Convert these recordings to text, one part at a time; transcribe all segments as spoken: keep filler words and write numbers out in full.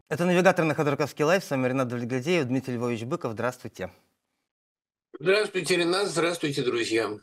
Это «Навигатор» на Ходорковский лайв. С вами Ренат Давлетгазеев, Дмитрий Львович Быков. Здравствуйте. Здравствуйте, Ренат. Здравствуйте, друзья.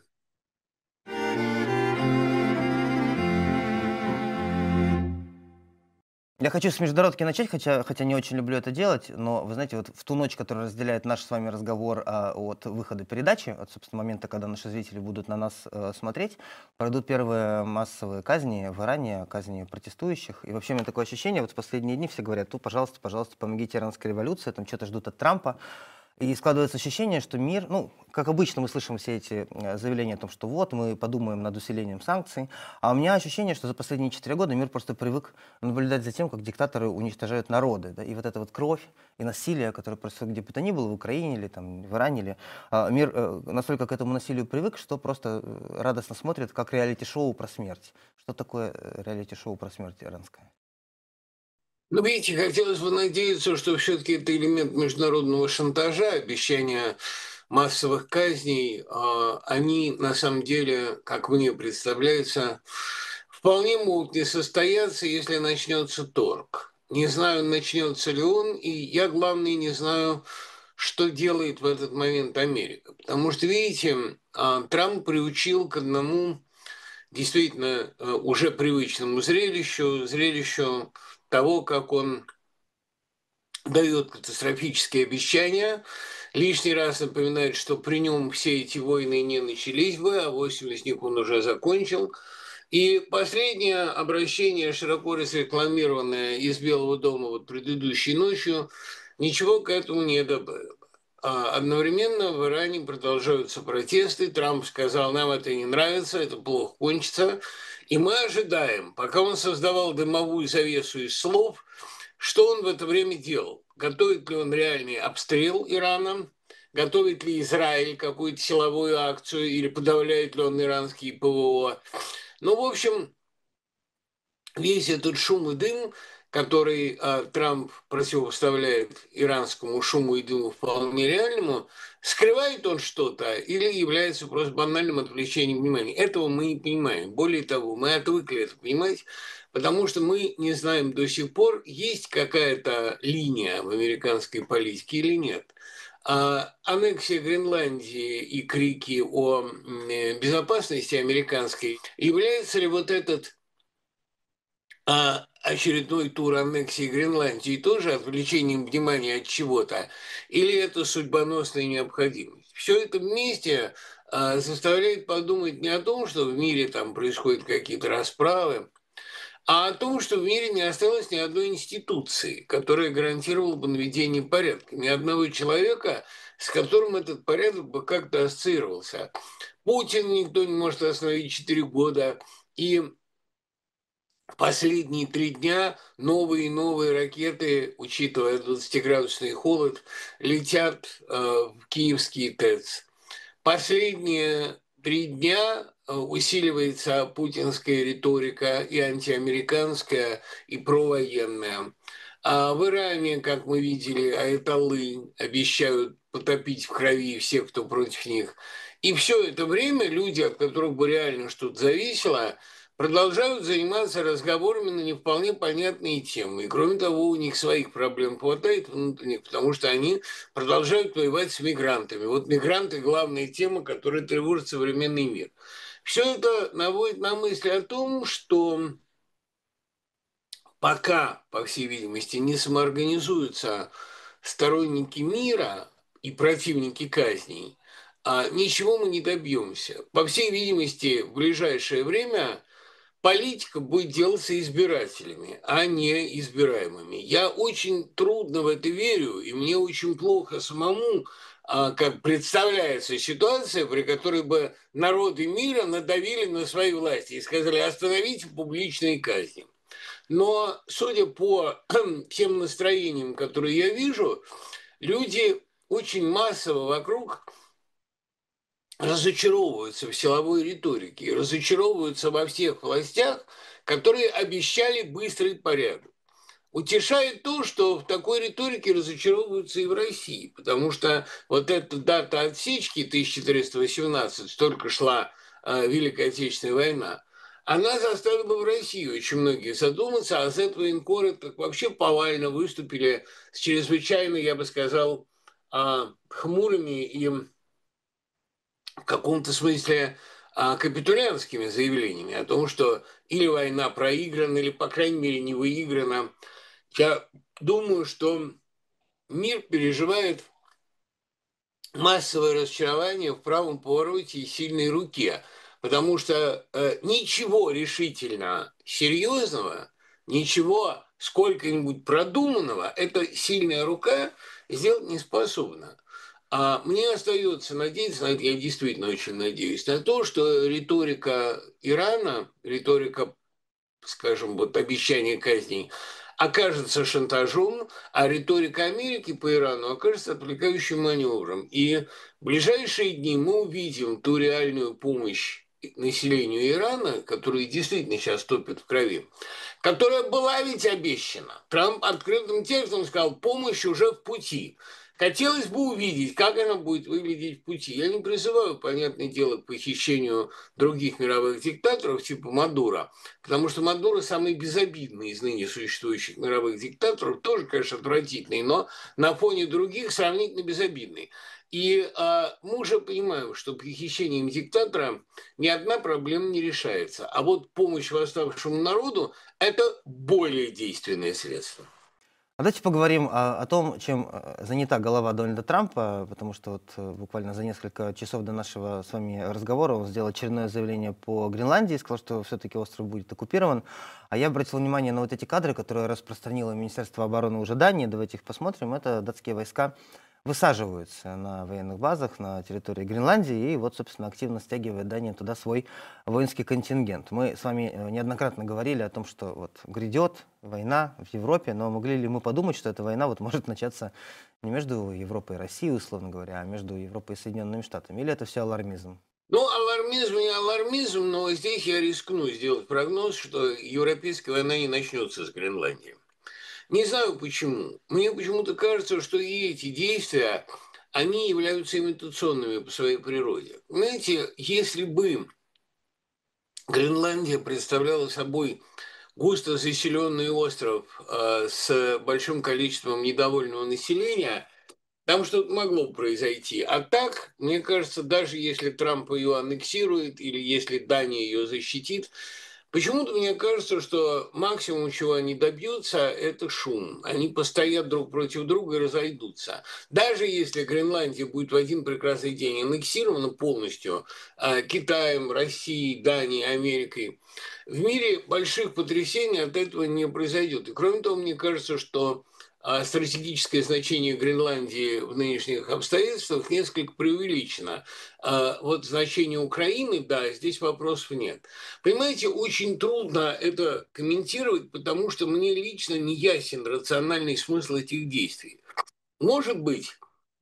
Я хочу с международки начать, хотя, хотя не очень люблю это делать, но, вы знаете, вот в ту ночь, которая разделяет наш с вами разговор а, от выхода передачи, от, собственно, момента, когда наши зрители будут на нас э, смотреть, пройдут первые массовые казни в Иране, казни протестующих. И вообще у меня такое ощущение, вот в последние дни все говорят: ну, пожалуйста, пожалуйста, помогите иранской революции, там что-то ждут от Трампа. И складывается ощущение, что мир, ну, как обычно мы слышим все эти э, заявления о том, что вот, мы подумаем над усилением санкций, а у меня ощущение, что за последние четыре года мир просто привык наблюдать за тем, как диктаторы уничтожают народы, да, и вот эта вот кровь и насилие, которое происходит где бы то ни было, в Украине или там в Иране, или, а, мир э, настолько к этому насилию привык, что просто э, радостно смотрит, как реалити-шоу про смерть. Что такое э, реалити-шоу про смерть иранское? Ну, видите, хотелось бы надеяться, что все-таки это элемент международного шантажа, обещания массовых казней. А, Они, на самом деле, как мне представляется, вполне могут не состояться, если начнется торг. Не знаю, начнется ли он, и я, главное, не знаю, что делает в этот момент Америка. Потому что, видите, а, Трамп приучил к одному действительно э, уже привычному зрелищу, зрелищу того, как он дает катастрофические обещания, лишний раз напоминает, что при нем все эти войны не начались бы, а восемь из них он уже закончил. И последнее обращение, широко разрекламированное из Белого дома вот предыдущей ночью, ничего к этому не добавило. А одновременно в Иране продолжаются протесты. Трамп сказал, нам это не нравится, это плохо кончится. И мы ожидаем, пока он создавал дымовую завесу из слов, что он в это время делал. Готовит ли он реальный обстрел Ирана, готовит ли Израиль какую-то силовую акцию или подавляет ли он иранские ПВО. Ну, в общем, весь этот шум и дым, который а, Трамп противопоставляет иранскому шуму и дыму вполне реальному, скрывает он что-то или является просто банальным отвлечением внимания. Этого мы не понимаем. Более того, мы отвыкли это понимать, потому что мы не знаем до сих пор, есть какая-то линия в американской политике или нет. А аннексия Гренландии и крики о м, э, безопасности американской, является ли вот этот а очередной тур аннексии Гренландии тоже отвлечением внимания от чего-то, или это судьбоносная необходимость? Все это вместе а, заставляет подумать не о том, что в мире там происходят какие-то расправы, а о том, что в мире не осталось ни одной институции, которая гарантировала бы наведение порядка, ни одного человека, с которым этот порядок бы как-то ассоциировался. Путин никто не может остановить четыре года, и последние три дня новые и новые ракеты, учитывая двадцатиградусный холод, летят э, в киевский ТЭЦ. Последние три дня э, усиливается путинская риторика и антиамериканская, и провоенная. А в Иране, как мы видели, аятоллы обещают потопить в крови всех, кто против них. И все это время люди, от которых бы реально что-то зависело, продолжают заниматься разговорами на не вполне понятные темы. И кроме того, у них своих проблем хватает внутренних, потому что они продолжают воевать с мигрантами. Вот мигранты – главная тема, которая тревожит современный мир. Все это наводит на мысль о том, что пока, по всей видимости, не самоорганизуются сторонники мира и противники казней, а ничего мы не добьемся. По всей видимости, в ближайшее время политика будет делаться избирателями, а не избираемыми. Я очень трудно в это верю, и мне очень плохо самому, а, как представляется ситуация, при которой бы народы мира надавили на свои власти и сказали: остановите публичные казни. Но, судя по тем настроениям, которые я вижу, люди очень массово вокруг разочаровываются в силовой риторике, и разочаровываются во всех властях, которые обещали быстрый порядок. Утешает то, что в такой риторике разочаровываются и в России, потому что вот эта дата отсечки тысяча четыреста восемнадцать, столько шла э, Великая Отечественная война, она заставила бы в России очень многих задуматься, а с этого инкоры так вообще повально выступили с чрезвычайно, я бы сказал, а, хмурыми и в каком-то смысле а, капитулянскими заявлениями о том, что или война проиграна, или, по крайней мере, не выиграна. Я думаю, что мир переживает массовое разочарование в правом повороте и сильной руке, потому что э, ничего решительно серьезного, ничего сколько-нибудь продуманного эта сильная рука сделать не способна. А мне остается надеяться, на это я действительно очень надеюсь, на то, что риторика Ирана, риторика, скажем, вот обещания казней, окажется шантажом, а риторика Америки по Ирану окажется отвлекающим маневром. И в ближайшие дни мы увидим ту реальную помощь населению Ирана, которая действительно сейчас топит в крови, которая была ведь обещана. Трамп открытым текстом сказал, помощь уже в пути. Хотелось бы увидеть, как она будет выглядеть в пути. Я не призываю, понятное дело, к похищению других мировых диктаторов типа Мадуро, потому что Мадуро самый безобидный из ныне существующих мировых диктаторов, тоже, конечно, отвратительный, но на фоне других сравнительно безобидный. И а, мы уже понимаем, что похищением диктатора ни одна проблема не решается. А вот помощь восставшему народу – это более действенное средство. А давайте поговорим о, о том, чем э, занята голова Дональда Трампа, потому что вот э, буквально за несколько часов до нашего с вами разговора он сделал очередное заявление по Гренландии, сказал, что все-таки остров будет оккупирован. А я обратил внимание на вот эти кадры, которые распространило Министерство обороны уже Дании. Давайте их посмотрим. Это датские войска высаживаются на военных базах на территории Гренландии, и вот, собственно, активно стягивает Дания туда свой воинский контингент. Мы с вами э, неоднократно говорили о том, что вот грядет война в Европе, но могли ли мы подумать, что эта война вот может начаться не между Европой и Россией, условно говоря, а между Европой и Соединенными Штатами? Или это все алармизм? Ну, алармизм не алармизм, но здесь я рискну сделать прогноз, что европейская война не начнется с Гренландии. Не знаю почему. Мне почему-то кажется, что и эти действия, они являются имитационными по своей природе. Знаете, если бы Гренландия представляла собой густо заселенный остров э, с большим количеством недовольного населения, там что-то могло бы произойти. А так, мне кажется, даже если Трамп ее аннексирует или если Дания ее защитит, почему-то мне кажется, что максимум, чего они добьются, это шум. Они постоят друг против друга и разойдутся. Даже если Гренландия будет в один прекрасный день аннексирована полностью э, Китаем, Россией, Данией, Америкой, в мире больших потрясений от этого не произойдет. И кроме того, мне кажется, что а стратегическое значение Гренландии в нынешних обстоятельствах несколько преувеличено. А вот значение Украины, да, здесь вопросов нет. Понимаете, очень трудно это комментировать, потому что мне лично не ясен рациональный смысл этих действий. Может быть,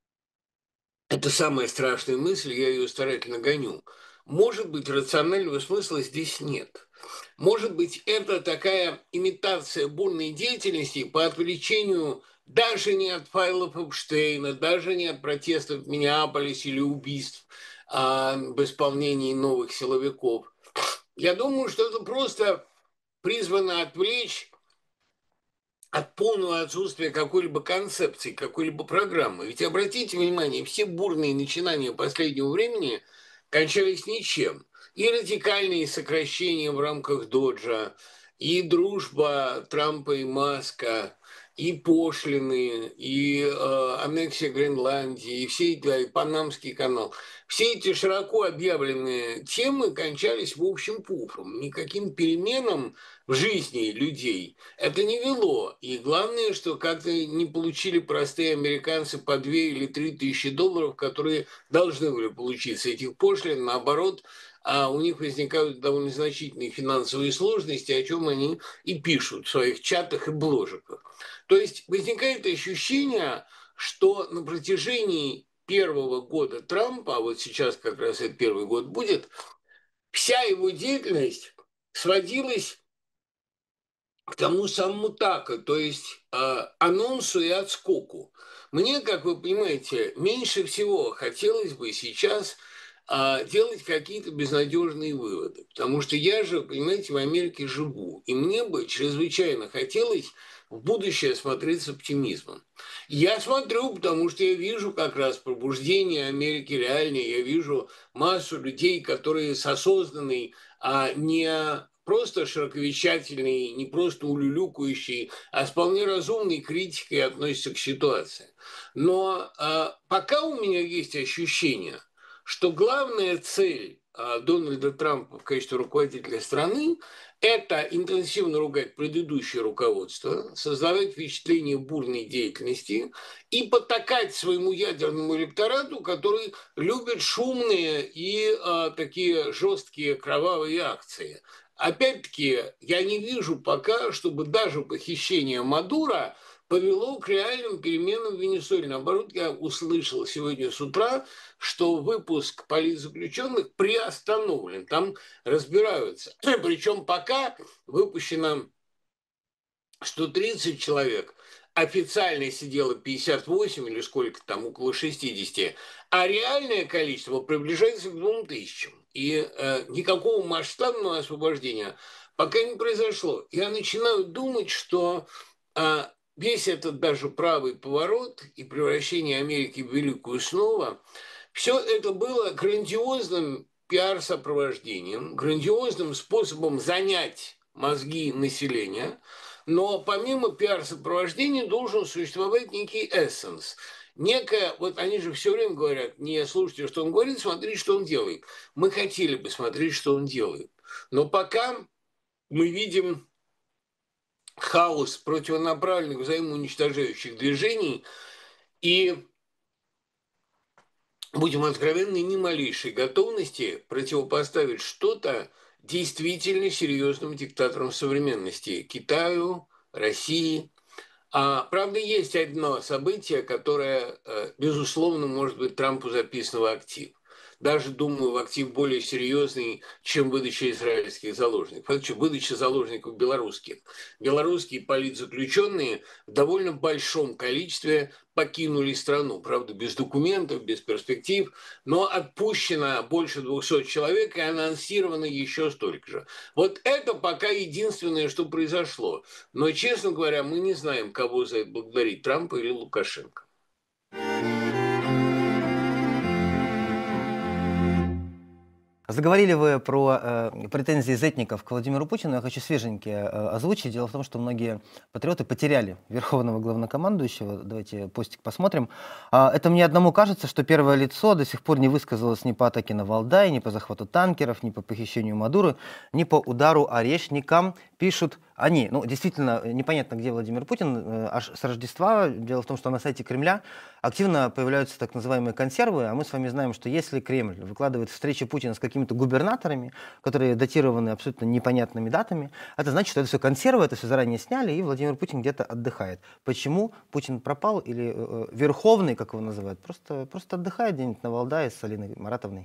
это самая страшная мысль, я ее старательно гоню. Может быть, рационального смысла здесь нет. Может быть, это такая имитация бурной деятельности по отвлечению даже не от файлов Эпштейна, даже не от протестов в Миннеаполисе или убийств а, в исполнении новых силовиков. Я думаю, что это просто призвано отвлечь от полного отсутствия какой-либо концепции, какой-либо программы. Ведь обратите внимание, все бурные начинания последнего времени кончались ничем. И радикальные сокращения в рамках Доджа, и дружба Трампа и Маска, и пошлины, и э, аннексия Гренландии, и все эти, и Панамский канал. Все эти широко объявленные темы кончались в общем пуфом. Никаким переменам в жизни людей это не вело. И главное, что как-то не получили простые американцы по две или три тысячи долларов, которые должны были получить с этих пошлин. Наоборот, а у них возникают довольно значительные финансовые сложности, о чем они и пишут в своих чатах и бложиках. То есть возникает ощущение, что на протяжении первого года Трампа, а вот сейчас как раз этот первый год будет, вся его деятельность сводилась к тому самому тако, то есть э, анонсу и отскоку. Мне, как вы понимаете, меньше всего хотелось бы сейчас а, делать какие-то безнадежные выводы. Потому что я же, понимаете, в Америке живу, и мне бы чрезвычайно хотелось в будущее смотреть с оптимизмом. Я смотрю, потому что я вижу как раз пробуждение Америки реальное, я вижу массу людей, которые с осознанной, а не просто широковещательной, не просто улюлюкающей, а с вполне разумной критикой относятся к ситуации. Но а, пока у меня есть ощущение, что главная цель а, Дональда Трампа в качестве руководителя страны – это интенсивно ругать предыдущее руководство, создавать впечатление бурной деятельности и потакать своему ядерному электорату, который любит шумные и а, такие жесткие кровавые акции. Опять-таки, я не вижу пока, чтобы даже похищение Мадуро повело к реальным переменам в Венесуэле. Наоборот, я услышал сегодня с утра, что выпуск политзаключенных приостановлен. Там разбираются. Причем пока выпущено сто тридцать человек, официально сидело пятьдесят восемь или сколько там, около шестьдесят, а реальное количество приближается к двум тысячам. И э, никакого масштабного освобождения пока не произошло. Я начинаю думать, что э, весь этот даже правый поворот и превращение Америки в великую снова, все это было грандиозным пиар-сопровождением, грандиозным способом занять мозги населения, но помимо пиар-сопровождения должен существовать некий эссенс. Некое, вот они же все время говорят, не слушайте, что он говорит, смотрите, что он делает. Мы хотели бы смотреть, что он делает. Но пока мы видим хаос противонаправленных взаимоуничтожающих движений и, будем откровенны, ни малейшей готовности противопоставить что-то действительно серьезным диктаторам современности – Китаю, России. А, правда, есть одно событие, которое, э, безусловно, может быть Трампу записано в актив. Даже, думаю, в актив более серьезный, чем выдача израильских заложников. Фактически, выдача заложников белорусских. Белорусские политзаключенные в довольно большом количестве покинули страну. Правда, без документов, без перспектив, но отпущено больше двухсот человек и анонсировано еще столько же. Вот это пока единственное, что произошло. Но, честно говоря, мы не знаем, кого за это благодарить, Трампа или Лукашенко. Заговорили вы про э, претензии зетников к Владимиру Путину. Я хочу свеженькие э, озвучить. Дело в том, что многие патриоты потеряли верховного главнокомандующего. Давайте постик посмотрим. А, это мне одному кажется, что первое лицо до сих пор не высказалось ни по атаке на Валдай, ни по захвату танкеров, ни по похищению Мадуры, ни по удару орешникам, пишут они. Ну, действительно, непонятно, где Владимир Путин. Э, аж с Рождества. Дело в том, что на сайте Кремля активно появляются так называемые консервы, а мы с вами знаем, что если Кремль выкладывает встречи Путина с какими-то губернаторами, которые датированы абсолютно непонятными датами, это значит, что это все консервы, это все заранее сняли, и Владимир Путин где-то отдыхает. Почему Путин пропал, или э, Верховный, как его называют, просто, просто отдыхает где-нибудь на Валдае с Алиной Маратовной?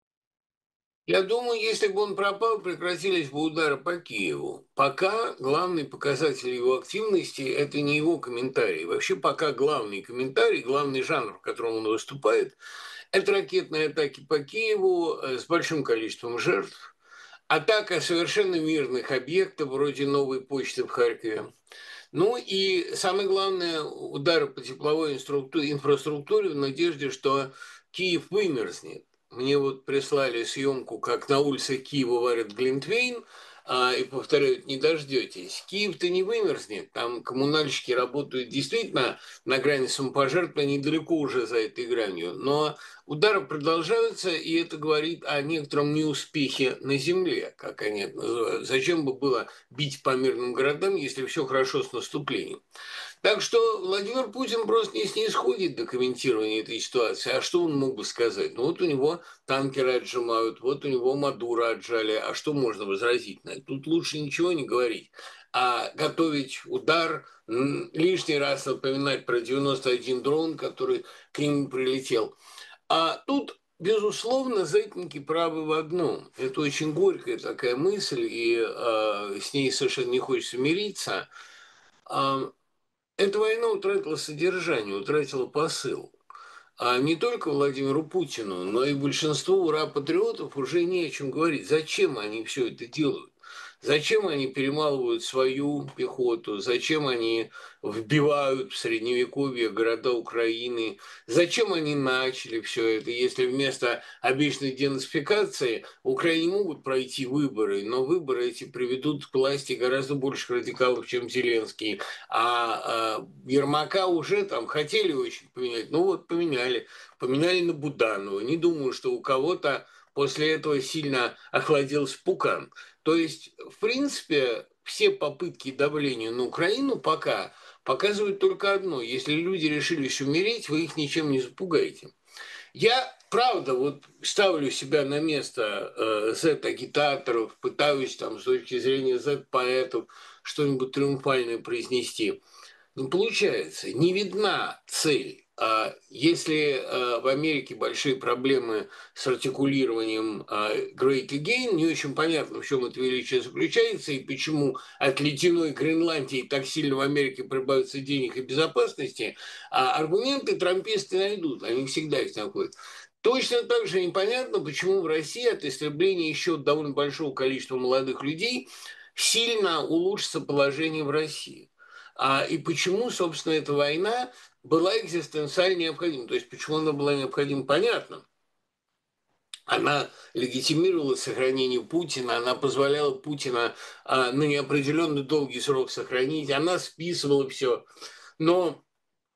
Я думаю, если бы он пропал, прекратились бы удары по Киеву. Пока главный показатель его активности – это не его комментарии. Вообще пока главный комментарий, главный жанр, в котором он выступает, это ракетные атаки по Киеву э, с большим количеством жертв, атака совершенно мирных объектов, вроде новой почты в Харькове. Ну и самое главное – удары по тепловой инфраструктуре в надежде, что Киев вымерзнет. Мне вот прислали съемку, как на улицах Киева варят глинтвейн, а, и повторяют, не дождетесь. Киев-то не вымерзнет, там коммунальщики работают действительно на грани самопожертвования, недалеко уже за этой гранью. Но удары продолжаются, и это говорит о некотором неуспехе на земле, как они это называют. Зачем бы было бить по мирным городам, если все хорошо с наступлением? Так что Владимир Путин просто не снисходит до комментирования этой ситуации. А что он мог бы сказать? Ну вот у него танкеры отжимают, вот у него Мадуро отжали. А что можно возразить на это? Тут лучше ничего не говорить. А готовить удар, лишний раз напоминать про девяносто один дрон, который к нему прилетел. А тут безусловно, зетники правы в одном. Это очень горькая такая мысль, и э, с ней совершенно не хочется мириться. Э, эта война утратила содержание, утратила посыл. А не только Владимиру Путину, но и большинству ура-патриотов уже не о чем говорить. Зачем они все это делают? Зачем они перемалывают свою пехоту? Зачем они вбивают в средневековье города Украины? Зачем они начали все это, если вместо обычной денацификации в Украине могут пройти выборы, но выборы эти приведут к власти гораздо больше радикалов, чем Зеленский. А, а Ермака уже там хотели очень поменять, ну вот поменяли, поменяли на Буданова. Не думаю, что у кого-то после этого сильно охладился пукан. То есть, в принципе, все попытки давления на Украину пока показывают только одно. Если люди решились умереть, вы их ничем не запугаете. Я, правда, вот ставлю себя на место э, зет-агитаторов, пытаюсь там с точки зрения зет-поэтов что-нибудь триумфальное произнести. Не получается, не видна цель. А если э, в Америке большие проблемы с артикулированием э, Great Again, не очень понятно, в чем это величие заключается и почему от ледяной Гренландии так сильно в Америке прибавится денег и безопасности, а аргументы трамписты найдут, они всегда их находят. Точно так же непонятно, почему в России от истребления еще довольно большого количества молодых людей сильно улучшится положение в России. А, и почему, собственно, эта война была экзистенциально необходима. То есть, почему она была необходима, понятно. Она легитимировала сохранение Путина, она позволяла Путина а, на неопределенный долгий срок сохранить, она списывала все. Но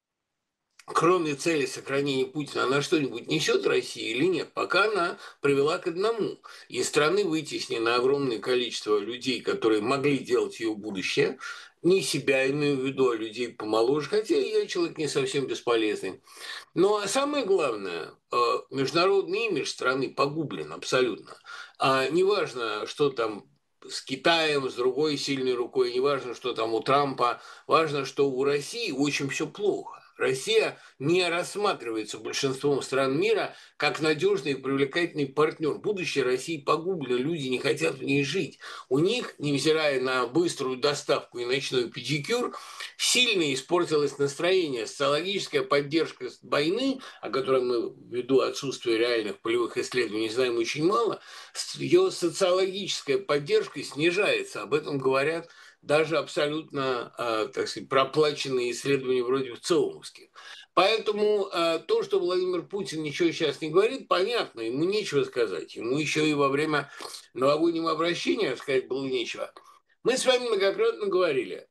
кроме цели сохранения Путина, она что-нибудь несет России или нет? Пока она привела к одному. Из страны вытеснено огромное количество людей, которые могли делать ее будущее. Не себя имею в виду, а людей помоложе, хотя я человек не совсем бесполезный. Ну а самое главное, э, международный имидж страны погублен абсолютно. А неважно, что там с Китаем, с другой сильной рукой, неважно, что там у Трампа, важно, что у России очень все плохо. Россия не рассматривается большинством стран мира как надежный и привлекательный партнер. Будущее России погублено, люди не хотят в ней жить. У них, невзирая на быструю доставку и ночной педикюр, сильно испортилось настроение. Социологическая поддержка войны, о которой мы, ввиду отсутствия реальных полевых исследований, знаем очень мало, ее социологическая поддержка снижается. Об этом говорят даже абсолютно, э, так сказать, проплаченные исследования вроде ЦИОМовских. Поэтому э, то, что Владимир Путин ничего сейчас не говорит, понятно, ему нечего сказать. Ему еще и во время новогоднего обращения сказать было нечего. Мы с вами многократно говорили,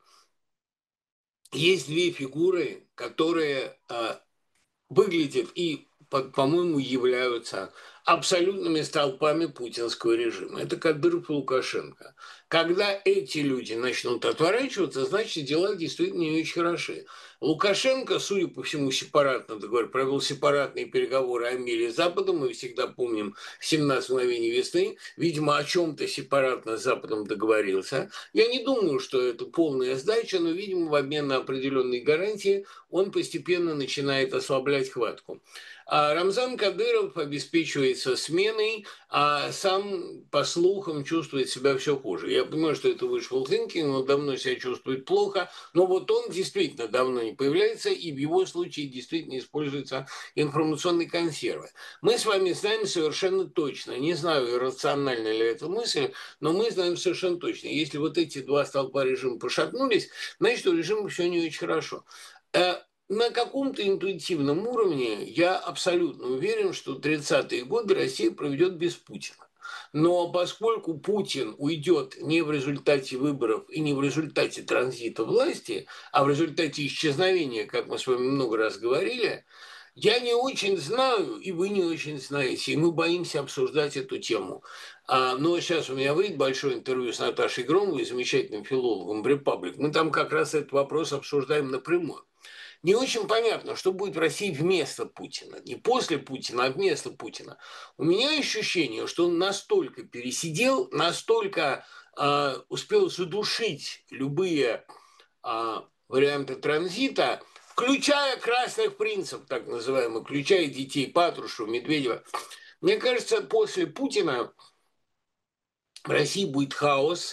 есть две фигуры, которые э, выглядят и, по-моему, являются абсолютными столпами путинского режима. Это Кадыров и Лукашенко. Когда эти люди начнут отворачиваться, значит, дела действительно не очень хороши. Лукашенко, судя по всему, сепаратно договор, провел сепаратные переговоры о мире с Западом. Мы всегда помним семнадцать мгновений весны. Видимо, о чем-то сепаратно с Западом договорился. Я не думаю, что это полная сдача, но, видимо, в обмен на определенные гарантии он постепенно начинает ослаблять хватку. А Рамзан Кадыров обеспечивается сменой, а сам, по слухам, чувствует себя все хуже. Я понимаю, что это wishful thinking, он давно себя чувствует плохо, но вот он действительно давно не появляется, и в его случае действительно используются информационные консервы. Мы с вами знаем совершенно точно, не знаю, иррациональна ли эта мысль, но мы знаем совершенно точно, если вот эти два столпа режима пошатнулись, значит, у режима все не очень хорошо. На каком-то интуитивном уровне я абсолютно уверен, что тридцатые годы Россия проведет без Путина. Но поскольку Путин уйдет не в результате выборов и не в результате транзита власти, а в результате исчезновения, как мы с вами много раз говорили, я не очень знаю, и вы не очень знаете, и мы боимся обсуждать эту тему. А, но сейчас у меня выйдет большое интервью с Наташей Громовой, замечательным филологом в «Репаблик». Мы там как раз этот вопрос обсуждаем напрямую. Не очень понятно, что будет в России вместо Путина. Не после Путина, а вместо Путина. У меня ощущение, что он настолько пересидел, настолько э, успел задушить любые э, варианты транзита, включая красных принцев, так называемых, включая детей Патрушева, Медведева. Мне кажется, после Путина в России будет хаос,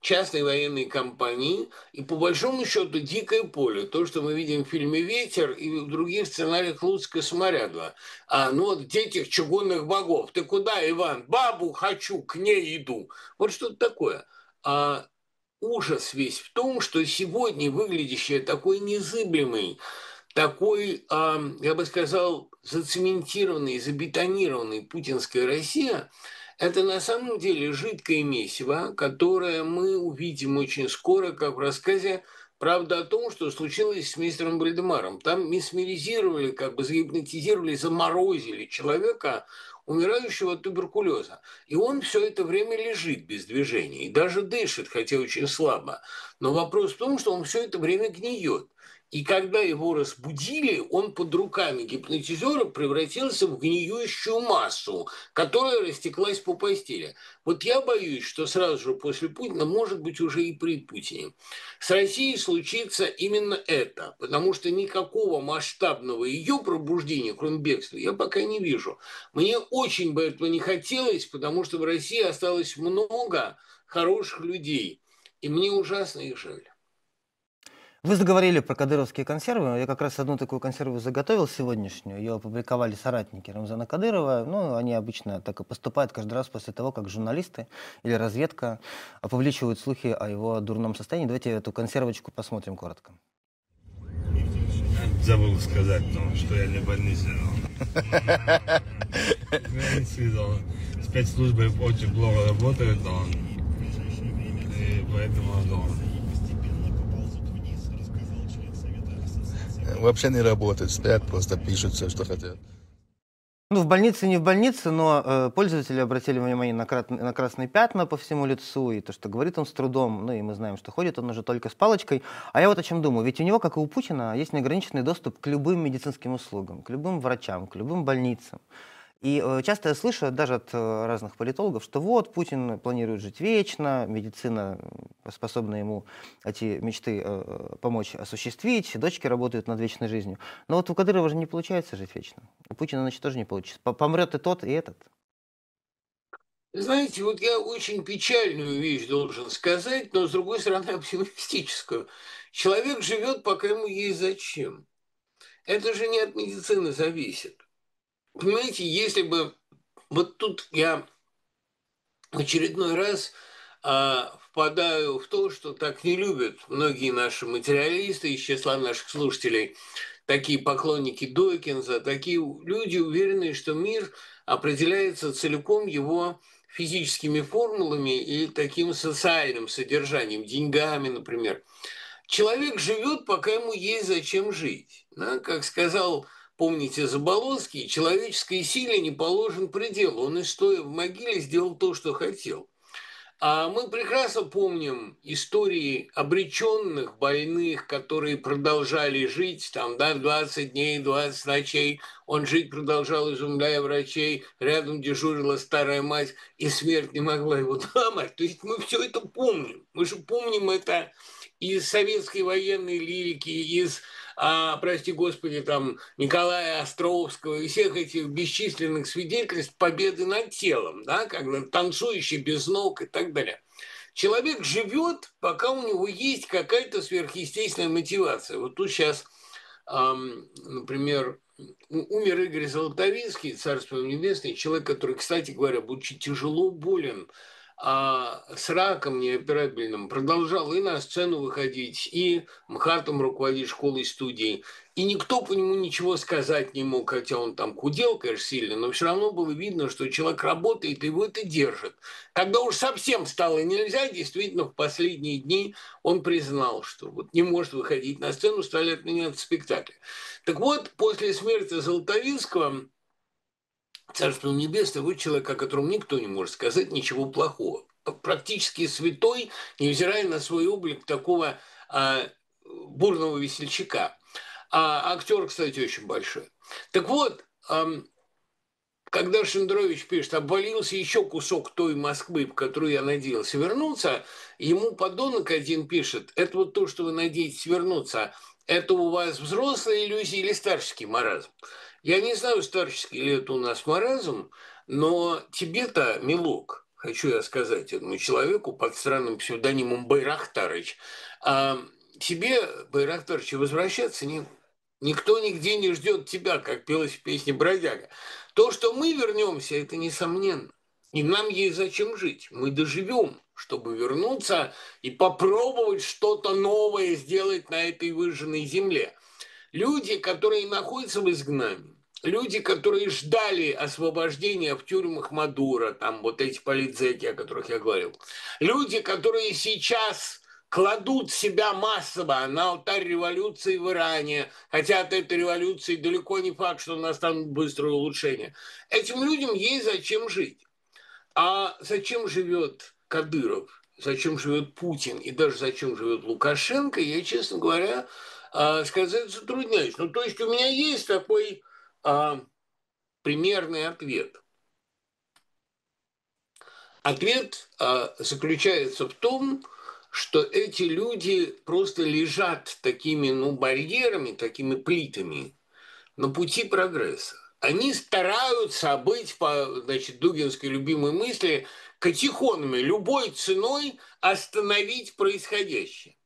частной военной компании и, по большому счету, дикое поле. То, что мы видим в фильме «Ветер» и в других сценариях Луцкая Саморядова. А, ну вот «Дети этих чугунных богов». Ты куда, Иван? Бабу хочу, к ней иду. Вот что-то такое. А ужас весь в том, что сегодня выглядящая такой незыблемой, такой, а, я бы сказал, зацементированной, забетонированной путинская Россия – это на самом деле жидкое месиво, которое мы увидим очень скоро, как в рассказе «Правда о том, что случилось с мистером Вальдемаром». Там месмеризировали, как бы загипнотизировали, заморозили человека, умирающего от туберкулеза. И он все это время лежит без движения и даже дышит, хотя очень слабо. Но вопрос в том, что он все это время гниет. И когда его разбудили, он под руками гипнотизера превратился в гниющую массу, которая растеклась по постели. Вот я боюсь, что сразу же после Путина, может быть, уже и при Путине, с Россией случится именно это, потому что никакого масштабного ее пробуждения, кроме бегства, я пока не вижу. Мне очень бы этого не хотелось, потому что в России осталось много хороших людей, и мне ужасно их жаль. Вы заговорили про кадыровские консервы. Я как раз одну такую консерву заготовил сегодняшнюю. Ее опубликовали соратники Рамзана Кадырова. Ну, они обычно так и поступают каждый раз после того, как журналисты или разведка опубличивают слухи о его дурном состоянии. Давайте эту консервочку посмотрим коротко. Забыл сказать, но что я не в больнице. Спецслужбы очень плохо работают, но и поэтому вообще не работают, спят, просто пишут все, что хотят. Ну, в больнице не в больнице, но э, пользователи обратили внимание на, крат, на красные пятна по всему лицу, и то, что говорит он с трудом, ну и мы знаем, что ходит он уже только с палочкой. А я вот о чем думаю, ведь у него, как и у Путина, есть неограниченный доступ к любым медицинским услугам, к любым врачам, к любым больницам. И э, часто я слышу даже от э, разных политологов, что вот Путин планирует жить вечно, медицина способна ему эти мечты э, помочь осуществить, дочки работают над вечной жизнью. Но вот у Кадырова же не получается жить вечно. У Путина, значит, тоже не получится. Помрет и тот, и этот. Знаете, вот я очень печальную вещь должен сказать, но, с другой стороны, оптимистическую. Человек живет, пока ему есть зачем. Это же не от медицины зависит. Понимаете, если бы... Вот тут я в очередной раз а, впадаю в то, что так не любят многие наши материалисты из числа наших слушателей, такие поклонники Докинза, такие люди, уверенные, что мир определяется целиком его физическими формулами и таким социальным содержанием, деньгами, например. Человек живет, пока ему есть зачем жить. Да? Как сказал, помните, Заболоцкий, человеческой силе не положен предел. Он и стоя в могиле сделал то, что хотел. А мы прекрасно помним истории обреченных больных, которые продолжали жить, там, да, двадцать дней, двадцать ночей. Он жить продолжал, изумляя врачей. Рядом дежурила старая мать, и смерть не могла его доломать. То есть мы все это помним. Мы же помним это из советской военной лирики, из, а, прости господи, там, Николая Островского и всех этих бесчисленных свидетельств победы над телом, да, когда танцующий без ног и так далее. Человек живет, пока у него есть какая-то сверхъестественная мотивация. Вот тут сейчас, эм, например, умер Игорь Золотовицкий, царство ему небесное, человек, который, кстати говоря, будучи тяжело болен, а с раком неоперабельным, продолжал и на сцену выходить, и МХАТом руководить школой студией. И никто по нему ничего сказать не мог, хотя он там худел, конечно, сильно, но все равно было видно, что человек работает, и его это держит. Когда уж совсем стало нельзя, действительно, в последние дни он признал, что вот не может выходить на сцену, стали отменять спектакли. Так вот, после смерти Золотовицкого, Царство Небесное, вы человек, о котором никто не может сказать ничего плохого. Практически святой, невзирая на свой облик такого а, бурного весельчака. А актер, кстати, очень большой. Так вот, а, когда Шендерович пишет, обвалился еще кусок той Москвы, в которую я надеялся вернуться, ему подонок один пишет, это вот то, что вы надеетесь вернуться, это у вас взрослая иллюзия или старческий маразм? Я не знаю, старческий ли это у нас маразм, но тебе-то, милок, хочу я сказать этому человеку под странным псевдонимом Байрактарыч, а тебе, Байрактарыч, возвращаться не, никто нигде не ждет тебя, как пелось в песне «Бродяга». То, что мы вернемся, это несомненно. И нам есть зачем жить. Мы доживем, чтобы вернуться и попробовать что-то новое сделать на этой выжженной земле. Люди, которые находятся в изгнании, люди, которые ждали освобождения в тюрьмах Мадуро, там вот эти политзеки, о которых я говорил, люди, которые сейчас кладут себя массово на алтарь революции в Иране, хотя от этой революции далеко не факт, что настанут быстрые улучшения. Этим людям есть зачем жить. А зачем живет Кадыров, зачем живет Путин и даже зачем живет Лукашенко, я, честно говоря, сказать затрудняюсь. Ну, то есть у меня есть такой а, примерный ответ. Ответ а, заключается в том, что эти люди просто лежат такими, ну, барьерами, такими плитами на пути прогресса. Они стараются быть, по, значит, дугинской любимой мысли, катехонами, любой ценой остановить происходящее.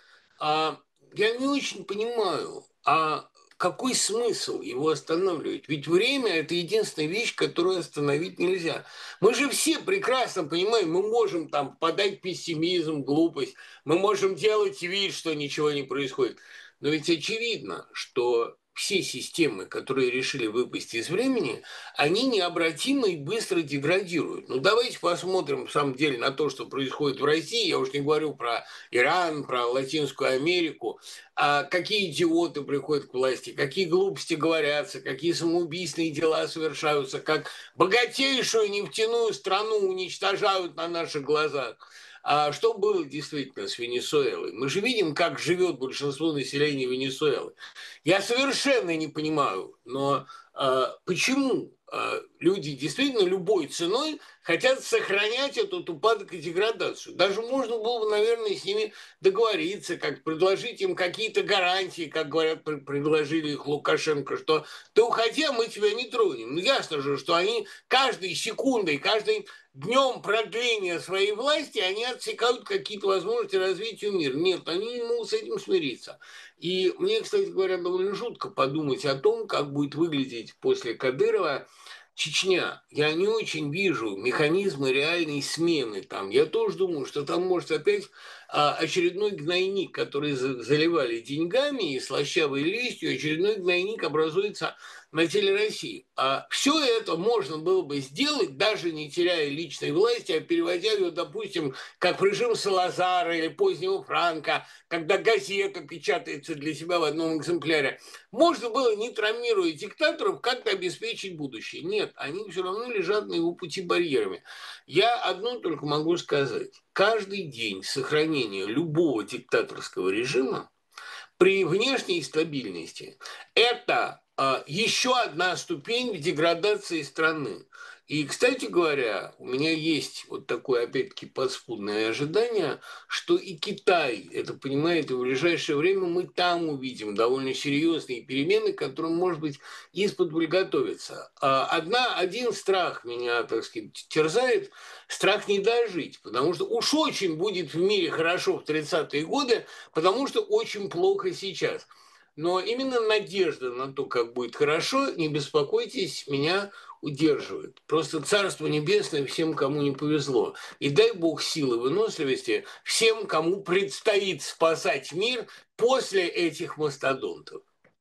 А я не очень понимаю, а какой смысл его останавливать? Ведь время – это единственная вещь, которую остановить нельзя. Мы же все прекрасно понимаем, мы можем там подать пессимизм, глупость, мы можем делать вид, что ничего не происходит. Но ведь очевидно, что все системы, которые решили выпасть из времени, они необратимо и быстро деградируют. Ну, давайте посмотрим, в самом деле, на то, что происходит в России. Я уж не говорю про Иран, про Латинскую Америку. А какие идиоты приходят к власти, какие глупости говорятся, какие самоубийственные дела совершаются, как богатейшую нефтяную страну уничтожают на наших глазах. А что было действительно с Венесуэлой? Мы же видим, как живет большинство населения Венесуэлы. Я совершенно не понимаю, но а, почему а, люди действительно любой ценой хотят сохранять этот упадок и деградацию? Даже можно было бы, наверное, с ними договориться, как предложить им какие-то гарантии, как говорят, предложили их Лукашенко, что ты уходи, а мы тебя не тронем. Ну, ясно же, что они каждой секундой, каждой днем продления своей власти, они отсекают какие-то возможности развития мира. Нет, они не могут с этим смириться. И мне, кстати говоря, довольно жутко подумать о том, как будет выглядеть после Кадырова Чечня. Я не очень вижу механизмы реальной смены там. Я тоже думаю, что там может опять а, очередной гнойник, который заливали деньгами и слащавой лестью, очередной гнойник образуется на теле России. А все это можно было бы сделать, даже не теряя личной власти, а переводя ее, допустим, как в режим Салазара или позднего Франка, когда газета печатается для себя в одном экземпляре. Можно было, не травмируя диктаторов, как-то обеспечить будущее. Нет, они все равно лежат на его пути барьерами. Я одно только могу сказать. Каждый день сохранения любого диктаторского режима при внешней стабильности – это еще одна ступень в деградации страны. И, кстати говоря, у меня есть вот такое, опять-таки, подспудное ожидание, что и Китай это понимает, и в ближайшее время мы там увидим довольно серьезные перемены, к которым, может быть, исподволь готовиться. Одна, один страх меня, так сказать, терзает, страх не дожить, потому что уж очень будет в мире хорошо в тридцатые годы, потому что очень плохо сейчас. Но именно надежда на то, как будет хорошо, не беспокойтесь, меня удерживает. Просто Царство Небесное всем, кому не повезло. И дай Бог силы, выносливости всем, кому предстоит спасать мир после этих мастодонтов.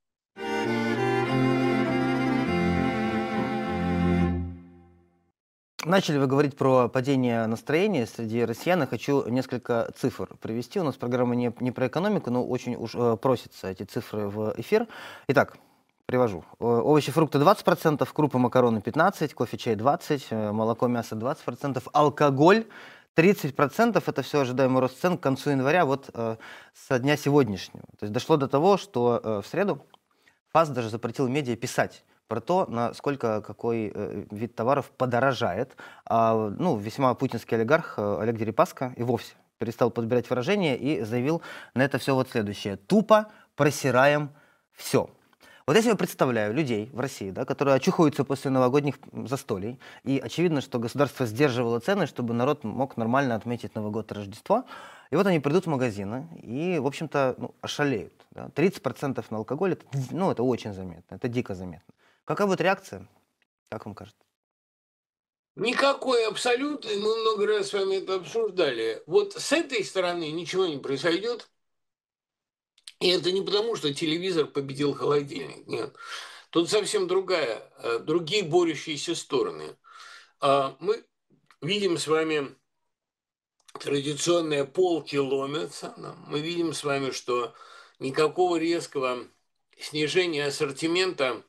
Начали вы говорить про падение настроения среди россиян. Я хочу несколько цифр привести. У нас программа не, не про экономику, но очень уж э, просятся эти цифры в эфир. Итак, привожу. Овощи, фрукты двадцать процентов, крупы, макароны пятнадцать процентов, кофе, чай двадцать процентов, молоко, мясо двадцать процентов, алкоголь тридцать процентов. Это все ожидаемый рост цен к концу января, вот э, со дня сегодняшнего. То есть дошло до того, что э, в среду ФАС даже запретил медиа писать про то, насколько какой э, вид товаров подорожает. А, ну, весьма путинский олигарх э, Олег Дерипаска и вовсе перестал подбирать выражения и заявил на это все вот следующее. Тупо просираем все. Вот я себе представляю людей в России, да, которые очухаются после новогодних м, застолий, и очевидно, что государство сдерживало цены, чтобы народ мог нормально отметить Новый год и Рождество. И вот они придут в магазины и, в общем-то, ну, ошалеют. Да. тридцать процентов на алкоголь, это, ну, это очень заметно, это дико заметно. Какая будет реакция, как вам кажется? Никакой абсолютной, мы много раз с вами это обсуждали. Вот с этой стороны ничего не произойдет. И это не потому, что телевизор победил холодильник. Нет. Тут совсем другая, э, другие борющиеся стороны. А, Мы видим с вами традиционные полки ломятся. да. Мы видим с вами, что никакого резкого снижения ассортимента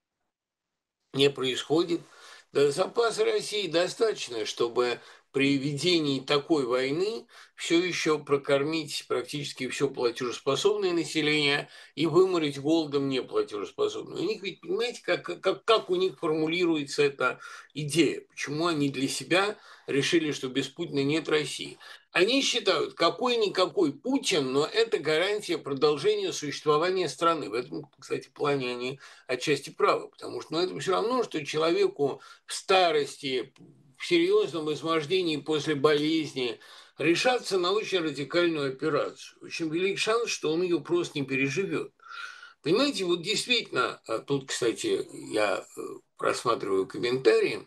не происходит. Да, запасы России достаточно, чтобы при ведении такой войны все еще прокормить практически все платежеспособное население и выморить голодом неплатежеспособное. У них ведь, понимаете, как, как, как у них формулируется эта идея, почему они для себя решили, что без Путина нет России. Они считают, какой-никакой Путин, но это гарантия продолжения существования страны. В этом, кстати, плане они отчасти правы, потому что ну, это все равно, что человеку в старости, в серьезном измождении после болезни решаться на очень радикальную операцию. Очень велик шанс, что он ее просто не переживет. Понимаете, вот действительно, а тут, кстати, я э, просматриваю комментарии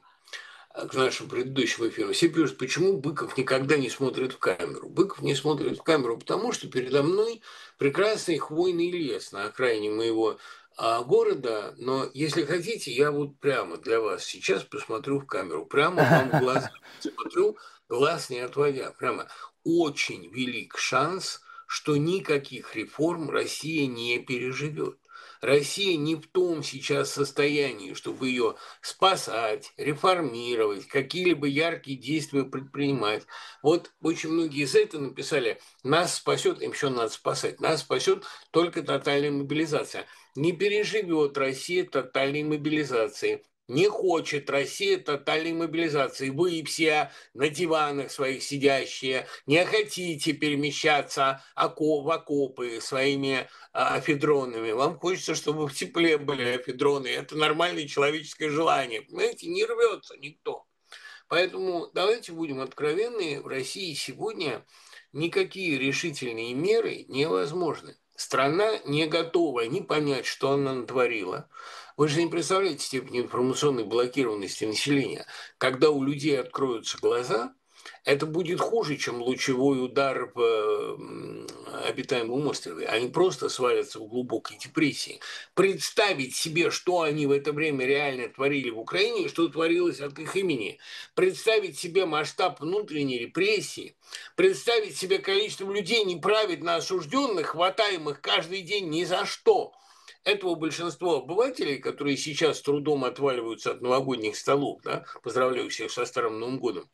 к нашим предыдущим эфирам, все пишут, почему Быков никогда не смотрит в камеру. Быков не смотрит в камеру, потому что передо мной прекрасный хвойный лес на окраине моего а, города, но если хотите, я вот прямо для вас сейчас посмотрю в камеру, прямо вам в глаза смотрю, глаз не отводя, прямо очень велик шанс, что никаких реформ Россия не переживет. Россия не в том сейчас состоянии, чтобы ее спасать, реформировать, какие-либо яркие действия предпринимать. Вот очень многие за это написали, нас спасет, им еще надо спасать, нас спасет только тотальная мобилизация. Не переживет Россия тотальной мобилизации. Не хочет Россия тотальной мобилизации. Вы все на диванах своих сидящие не хотите перемещаться в окопы своими афедронами. Вам хочется, чтобы в тепле были афедроны. Это нормальное человеческое желание. Понимаете, не рвется никто. Поэтому давайте будем откровенны. В России сегодня никакие решительные меры невозможны. Страна не готова не понять, что она натворила. Вы же не представляете степень информационной блокированности населения. Когда у людей откроются глаза, это будет хуже, чем лучевой удар в обитаемом острове. Они просто свалятся в глубокой депрессии. Представить себе, что они в это время реально творили в Украине и что творилось от их имени. Представить себе масштаб внутренней репрессии. Представить себе количество людей, неправедно осужденных, хватаемых каждый день ни за что. Этого большинство обывателей, которые сейчас с трудом отваливаются от новогодних столов, да, поздравляю всех со Старым Новым годом,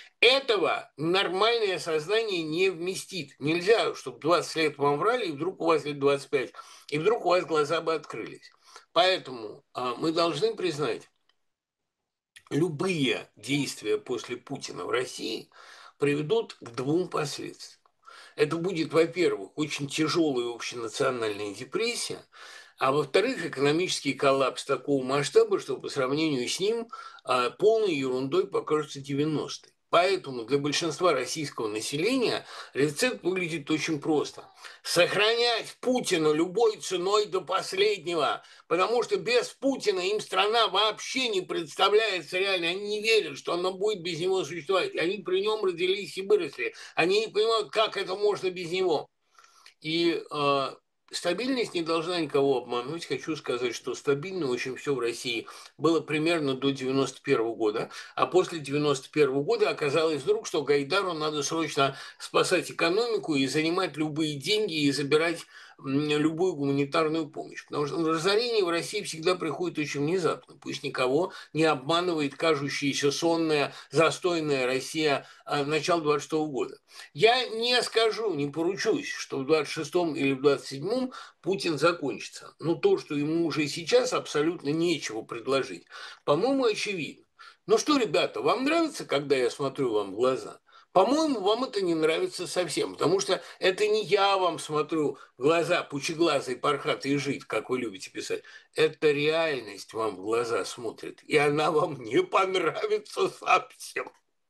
этого нормальное сознание не вместит. Нельзя, чтобы двадцать лет вам врали, и вдруг у вас лет двадцать пять, и вдруг у вас глаза бы открылись. Поэтому а, мы должны признать, любые действия после Путина в России приведут к двум последствиям. Это будет, во-первых, очень тяжелая общенациональная депрессия, а во-вторых, экономический коллапс такого масштаба, что по сравнению с ним а, полной ерундой покажутся девяностые. Поэтому для большинства российского населения рецепт выглядит очень просто. Сохранять Путина любой ценой до последнего, потому что без Путина им страна вообще не представляется реальной. Они не верят, что она будет без него существовать. Они при нем родились и выросли. Они не понимают, как это можно без него. И э, стабильность не должна никого обмануть. Хочу сказать, что стабильно очень все в России было примерно до девяносто первого года. А после девяносто первого года оказалось вдруг, что Гайдару надо срочно спасать экономику и занимать любые деньги и забирать любую гуманитарную помощь. Потому что разорение в России всегда приходит очень внезапно. Пусть никого не обманывает кажущаяся сонная, застойная Россия начала двадцать шестого года. Я не скажу, не поручусь, что в двадцать шестом или в двадцать седьмом Путин закончится. Но то, что ему уже сейчас абсолютно нечего предложить, по-моему, очевидно. Ну что, ребята, вам нравится, когда я смотрю вам в глаза? По-моему, вам это не нравится совсем, потому что это не я вам смотрю в глаза, пучеглазый, пархатый и жить, как вы любите писать. Это реальность вам в глаза смотрит, и она вам не понравится совсем.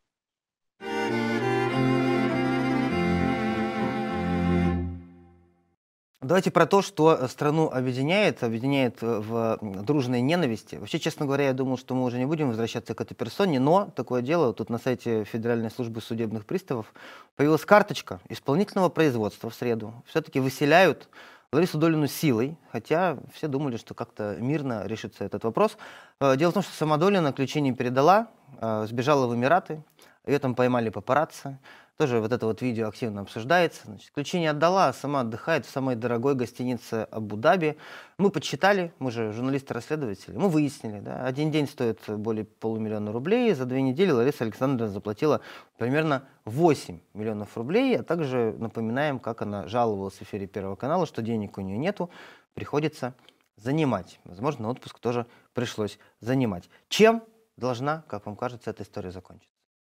Давайте про то, что страну объединяет, объединяет в дружной ненависти. Вообще, честно говоря, я думал, что мы уже не будем возвращаться к этой персоне, но такое дело, тут на сайте Федеральной службы судебных приставов появилась карточка исполнительного производства в среду. Все-таки выселяют Ларису Долину силой, хотя все думали, что как-то мирно решится этот вопрос. Дело в том, что сама Долина ключи не передала, сбежала в Эмираты, ее там поймали папарацци. Тоже вот это вот видео активно обсуждается. Значит, ключи не отдала, а сама отдыхает в самой дорогой гостинице Абу-Даби. Мы подсчитали, мы же журналисты-расследователи, мы выяснили, да, один день стоит более полумиллиона рублей, за две недели Лариса Александровна заплатила примерно восемь миллионов рублей, а также напоминаем, как она жаловалась в эфире Первого канала, что денег у нее нету, приходится занимать. Возможно, отпуск тоже пришлось занимать. Чем должна, как вам кажется, эта история закончиться?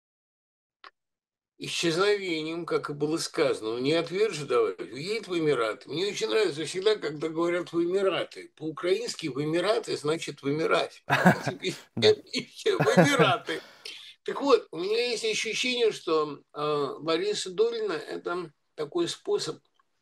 Исчезновением, как и было сказано. Не ответ же давать, уедет в Эмираты. Мне очень нравится всегда, когда говорят в Эмираты. По-украински в Эмираты значит вымирать. В Эмираты. Так вот, у меня есть ощущение, что Лариса Долина – это такой способ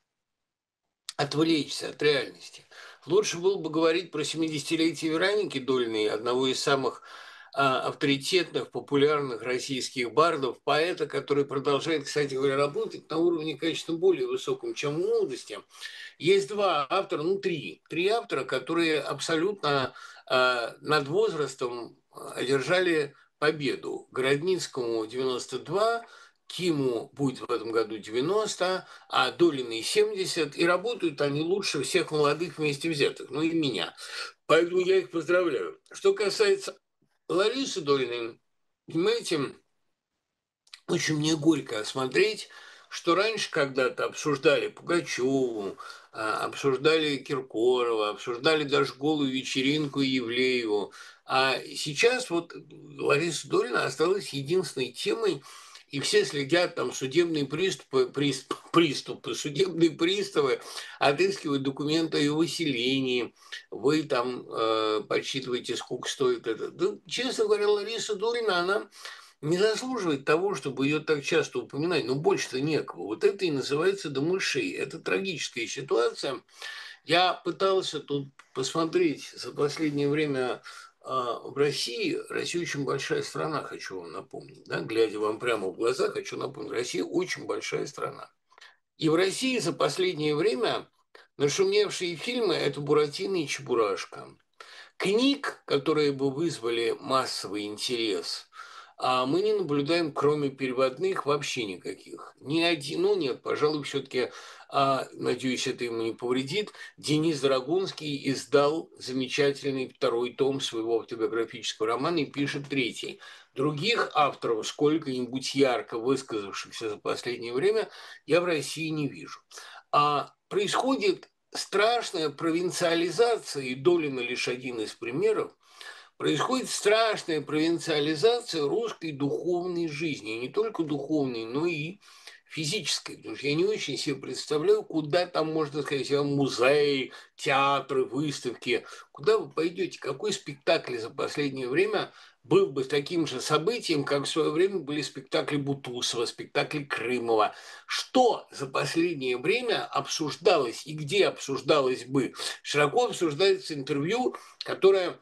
отвлечься от реальности. Лучше было бы говорить про семидесятилетие Вероники Долиной, одного из самых авторитетных, популярных российских бардов, поэта, который продолжает, кстати говоря, работать на уровне, конечно, более высоком, чем в молодости. Есть два автора, ну, три. Три автора, которые абсолютно э, над возрастом одержали победу. Городницкому девяносто два, Киму будет в этом году девяносто, а Долиной семьдесят, и работают они лучше всех молодых вместе взятых, ну и меня. Поэтому я их поздравляю. Что касается Ларисы Долиной, понимаете, очень мне горько смотреть, что раньше когда-то обсуждали Пугачеву, обсуждали Киркорова, обсуждали даже голую вечеринку Евлееву, а сейчас вот Лариса Долина осталась единственной темой, и все следят, там судебные приступы, приступы, приступы, судебные приставы отыскивают документы о ее выселении, вы там э, подсчитываете, сколько стоит это. Да, честно говоря, Лариса Долина, она не заслуживает того, чтобы ее так часто упоминать, но больше-то некого. Вот это и называется до мышей. Это трагическая ситуация. Я пытался тут посмотреть за последнее время в России. Россия очень большая страна, хочу вам напомнить. Да? Глядя вам прямо в глаза, хочу напомнить. Россия очень большая страна. И в России за последнее время нашумевшие фильмы – это «Буратино» и «Чебурашка». Книг, которые бы вызвали массовый интерес, а мы не наблюдаем, кроме переводных, вообще никаких. Ни один, ну нет, пожалуй, все-таки, а, надеюсь, это ему не повредит, Денис Драгунский издал замечательный второй том своего автобиографического романа и пишет третий. Других авторов, сколько-нибудь ярко высказавшихся за последнее время, я в России не вижу. А происходит страшная провинциализация, и Долина лишь один из примеров, происходит страшная провинциализация русской духовной жизни. И не только духовной, но и физической. Потому что я не очень себе представляю, куда там, можно сказать, музеи, театры, выставки. Куда вы пойдете? Какой спектакль за последнее время был бы таким же событием, как в свое время были спектакли Бутусова, спектакли Крымова? Что за последнее время обсуждалось и где обсуждалось бы? Широко обсуждается интервью, которое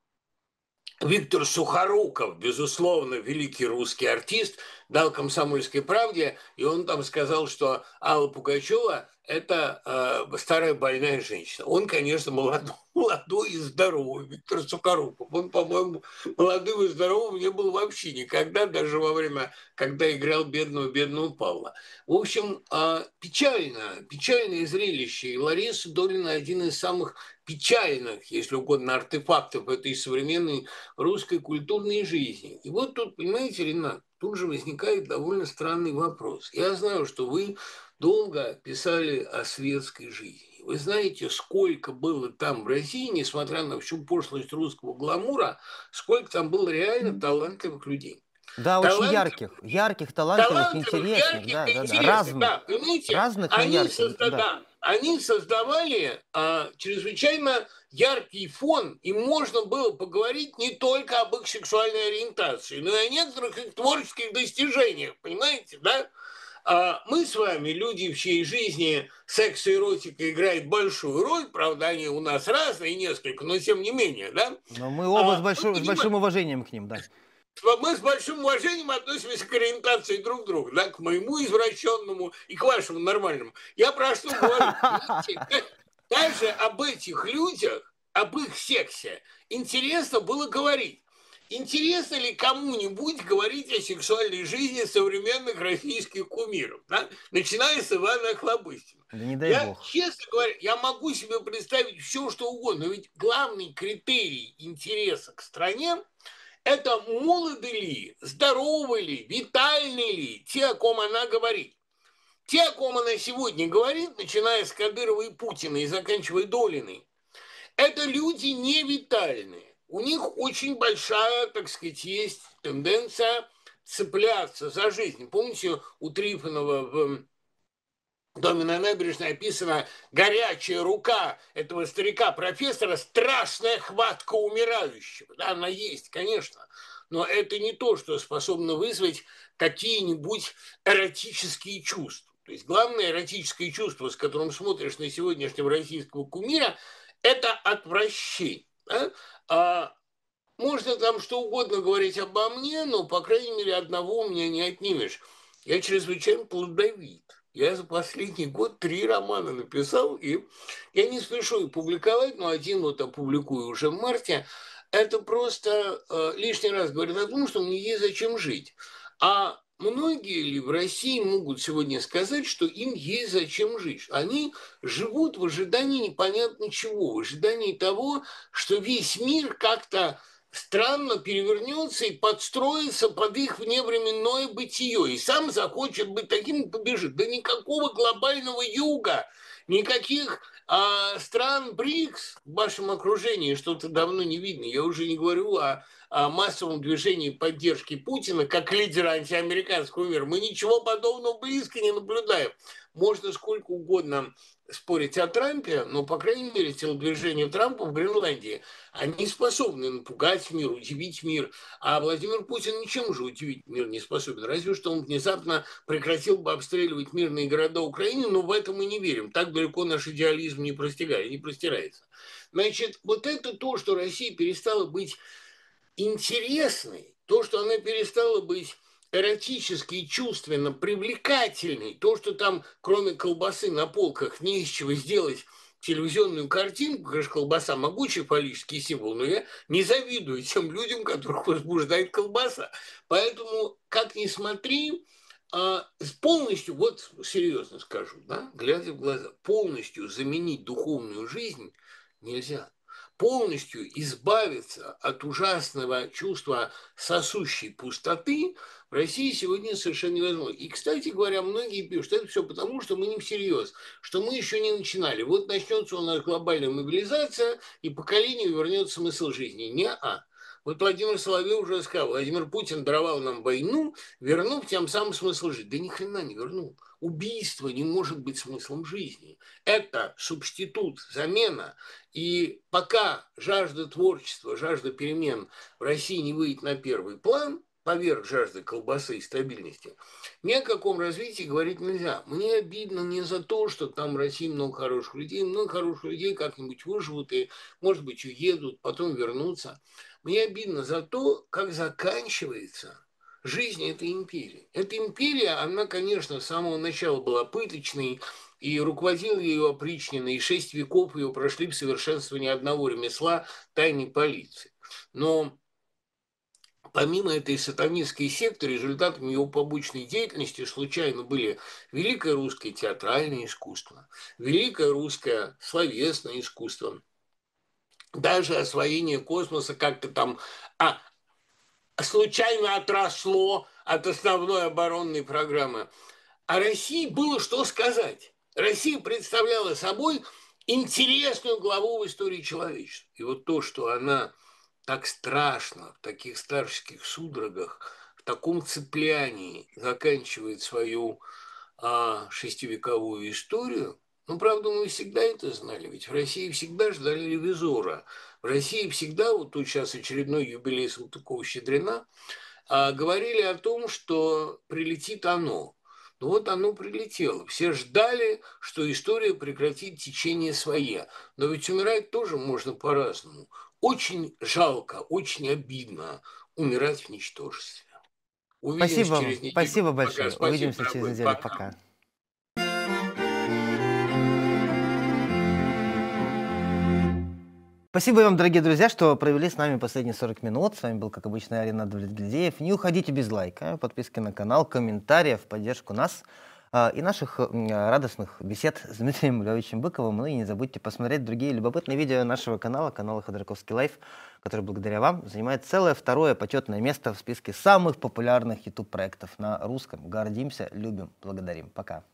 Виктор Сухоруков, безусловно, великий русский артист, дал «Комсомольской правде», и он там сказал, что Алла Пугачева – это э, старая больная женщина. Он, конечно, молодой, молодой и здоровый, Виктор Сухоруков. Он, по-моему, молодым и здоровым не был вообще никогда, даже во время, когда играл бедного-бедного Павла. В общем, э, печально, печальное зрелище. И Лариса Долина – один из самых печальных, если угодно, артефактов этой современной русской культурной жизни. И вот тут, понимаете, Ренат, тут же возникает довольно странный вопрос. Я знаю, что вы долго писали о светской жизни. Вы знаете, сколько было там в России, несмотря на всю пошлость русского гламура, сколько там было реально талантливых людей. Да, очень Талантливых, ярких, ярких, талантливых, талантливых, интересных, ярких да, и да, да, интересных, разных, да, понимаете? разных, но Они, ярких, созда- да. да, они создавали а, чрезвычайно яркий фон, и можно было поговорить не только об их сексуальной ориентации, но и о некоторых их творческих достижениях, понимаете, да? А мы с вами, люди, в чьей жизни секс и эротика играет большую роль, правда, они у нас разные несколько, но тем не менее, да? Но мы оба с, А, мы большой, с понимаем, большим уважением к ним, да. мы с большим уважением относимся к ориентации друг друга, да, к моему извращенному и к вашему нормальному. Я про что говорю? Понимаете, даже об этих людях, об их сексе интересно было говорить. Интересно ли кому-нибудь говорить о сексуальной жизни современных российских кумиров, да? Начиная с Ивана Охлобыстина? Да не дай Я, бог. честно говоря, я могу себе представить все, что угодно, но ведь главный критерий интереса к стране – это молоды ли, здоровы ли, витальны ли те, о ком она говорит. Те, о ком она сегодня говорит, начиная с Кадырова и Путина и заканчивая Долиной, это люди невитальные. У них очень большая, так сказать, есть тенденция цепляться за жизнь. Помните, у Трифонова в «Доме на набережной» описана горячая рука этого старика-профессора, страшная хватка умирающего. Да, она есть, конечно, но это не то, что способно вызвать какие-нибудь эротические чувства. То есть главное эротическое чувство, с которым смотришь на сегодняшнего российского кумира, это отвращение. Да? А можно там что угодно говорить обо мне, но, по крайней мере, одного у меня не отнимешь. Я чрезвычайно плодовит. Я за последний год три романа написал, и я не спешу их публиковать, но один вот опубликую уже в марте. Это просто э, лишний раз говорит о том, что мне есть зачем жить. А многие ли в России могут сегодня сказать, что им есть зачем жить? Они живут в ожидании непонятно чего, в ожидании того, что весь мир как-то странно перевернется и подстроится под их вневременное бытие, и сам захочет быть таким и побежит. Да никакого глобального юга, никаких а, стран БРИКС в вашем окружении что-то давно не видно. Я уже не говорю о, о массовом движении поддержки Путина как лидера антиамериканского мира. Мы ничего подобного близко не наблюдаем. Можно сколько угодно спорить о Трампе, но, по крайней мере, телодвижение Трампа в Гренландии, они способны напугать мир, удивить мир. А Владимир Путин ничем уже удивить мир не способен. Разве что он внезапно прекратил бы обстреливать мирные города Украины, но в этом мы не верим. Так далеко наш идеализм не простирается. Не простирается. Значит, вот это то, что Россия перестала быть интересной, то, что она перестала быть эротически и чувственно привлекательной, то, что там, кроме колбасы на полках, не из чего сделать телевизионную картинку, конечно, колбаса – могучий фаллический символ, но я не завидую тем людям, которых возбуждает колбаса. Поэтому, как ни смотри, полностью, вот серьезно скажу, да, глядя в глаза, полностью заменить духовную жизнь нельзя. Полностью избавиться от ужасного чувства сосущей пустоты в России сегодня совершенно невозможно. И, кстати говоря, многие пишут, это все потому, что мы не всерьез, что мы еще не начинали. Вот начнется у нас глобальная мобилизация, и поколению вернется смысл жизни. Не-а. Вот Владимир Соловьев уже сказал, Владимир Путин даровал нам войну, вернув тем самым смысл жизни. Да ни хрена не вернул. Убийство не может быть смыслом жизни. Это субститут, замена. И пока жажда творчества, жажда перемен в России не выйдет на первый план, поверх жажды колбасы и стабильности, ни о каком развитии говорить нельзя. Мне обидно не за то, что там в России много хороших людей, много хороших людей как-нибудь выживут и, может быть, уедут, потом вернутся. Мне обидно за то, как заканчивается жизнь этой империи. Эта империя, она, конечно, с самого начала была пыточной, и руководил ее опричнина, и шесть веков ее прошли в совершенствовании одного ремесла тайной полиции. Но помимо этой сатанинской секты, результатом его побочной деятельности случайно были великое русское театральное искусство, великое русское словесное искусство, даже освоение космоса как-то там а, случайно отросло от основной оборонной программы. А России было что сказать. Россия представляла собой интересную главу в истории человечества. И вот то, что она так страшно в таких старческих судорогах, в таком цеплянии заканчивает свою а, шестивековую историю. Ну, правда, мы всегда это знали, ведь в России всегда ждали ревизора. В России всегда, вот тут сейчас очередной юбилей Салтыкова-Щедрина, а, говорили о том, что прилетит оно. Ну вот оно прилетело. Все ждали, что история прекратит течение свое. Но ведь умирать тоже можно по-разному. Очень жалко, очень обидно умирать в ничтожестве. Увидимся Спасибо через вам. неделю. Спасибо Пока. большое. Спасибо, Увидимся через дорогой. неделю. Пока. Пока. Спасибо вам, дорогие друзья, что провели с нами последние сорок минут. С вами был, как обычно, Арина Давлетгильдеев. Не уходите без лайка, подписки на канал, комментариев в поддержку нас а, и наших м, радостных бесед с Дмитрием Львовичем Быковым. Ну и не забудьте посмотреть другие любопытные видео нашего канала, канала Ходорковский Лайф, который благодаря вам занимает целое второе почетное место в списке самых популярных YouTube-проектов на русском. Гордимся, любим, благодарим. Пока.